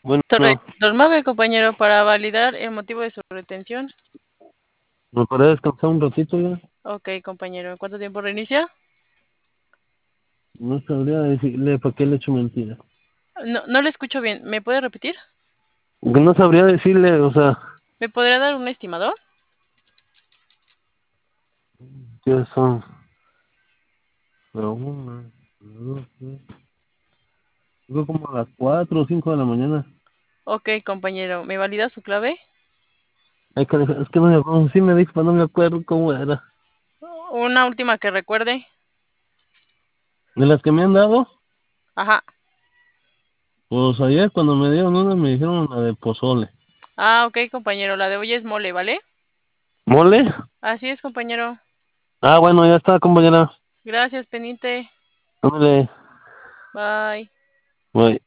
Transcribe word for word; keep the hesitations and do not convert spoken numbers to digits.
Bueno, Normal, compañero, para validar el motivo de su retención. ¿me podría descansar un ratito ya? Ok, compañero. ¿Cuánto tiempo reinicia? No sabría decirle para qué le echo mentira. No, no le escucho bien. ¿Me puede repetir? Que no sabría decirle, o sea... ¿Me podría dar un estimador? ¿Qué son? La una, la dos, tres. Creo como a las cuatro o cinco de la mañana. Ok, compañero. ¿Me valida su clave? Hay que dejar- es que no me acuerdo, sí me dijo, pero no me acuerdo cómo era. Una última que recuerde. De las que me han dado, Ajá. pues ayer cuando me dieron una me dijeron la de pozole. Ah, ok, compañero. La de hoy es mole, ¿vale? ¿Mole? Así es, compañero. Ah, bueno, ya está, compañera. Gracias, pendiente. Ándale, Bye. bye.